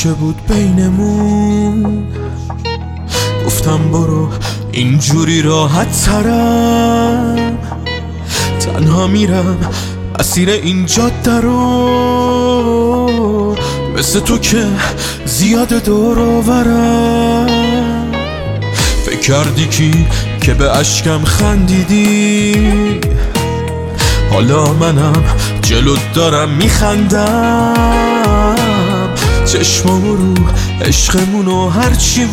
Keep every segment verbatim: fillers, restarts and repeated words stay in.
که بود بینمون، گفتم برو اینجوری راحت ترم، تنها میرم مسیر این جاده رو، مثل تو که زیاد دور آورم. فکر کردی کی که به اشکم خندیدی، حالا منم جلوت دارم میخندم. چشمامو رو عشقمون و هرچی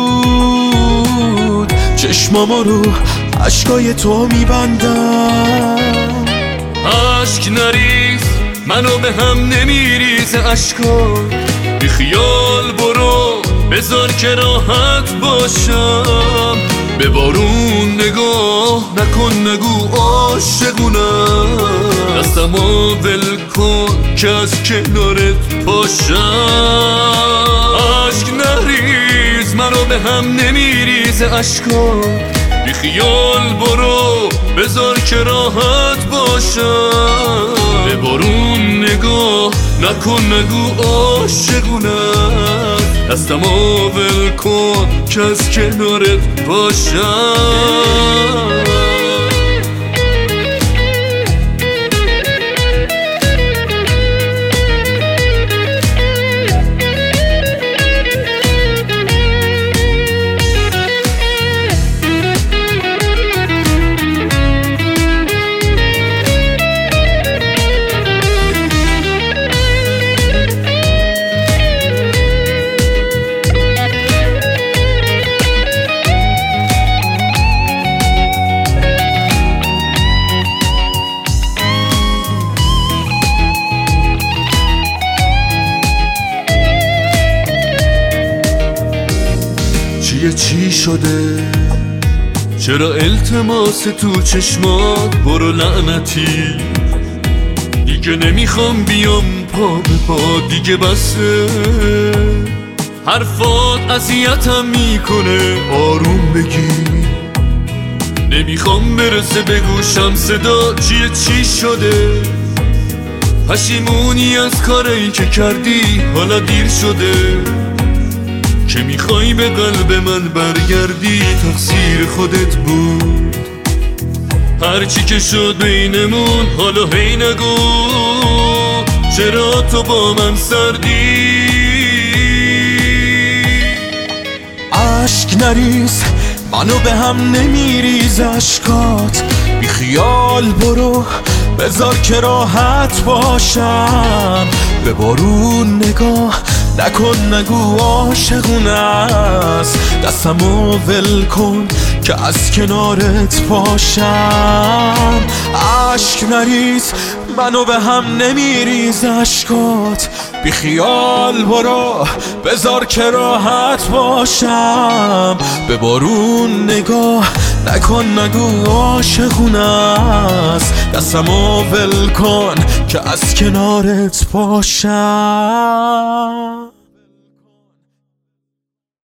بود، چشمامو رو عشقای تو میبندم. عشق نریز منو به هم نمیریز عشقا، بی خیال برو بذار که راحت باشم. به بارون نگاه نکن نگو عاشقونم، دستمو ول کن که از کنارت باشم. عشق نریز منو به هم نمیریز عشقا، بی خیال برو بذار که راحت باشم. به بارون نگاه نکن نگو عاشقونم، دستمو ول کن که از کنارت باشم. چیه چی شده؟ چرا التماس تو چشمات؟ برو لعنتی دیگه نمیخوام بیام پا به پا، دیگه بسه. حرفات اذیتم میکنه، آروم بگی نمیخوام برسه به گوشم صدا. چیه چی شده؟ پشیمونی از کاری که کردی، حالا دیر شده که میخوای به قلب من برگردی. تقصیر خودت بود هرچی که شد بینمون، حالا هی نگو چرا تو با من سردی. عشق نریز منو به هم نمیریز عشقات، بی خیال برو بذار که راحت باشم. به بارون نگاه نکن نگو عاشقونه است، دستمو ول کن که از کنارت باشم. عشق نریز منو به هم نمیریز عشقات، بی خیال برو بذار که راحت باشم. به بارون نگاه نکن نگو عاشقونه است، دستمو ول کن که از کنارت باشم.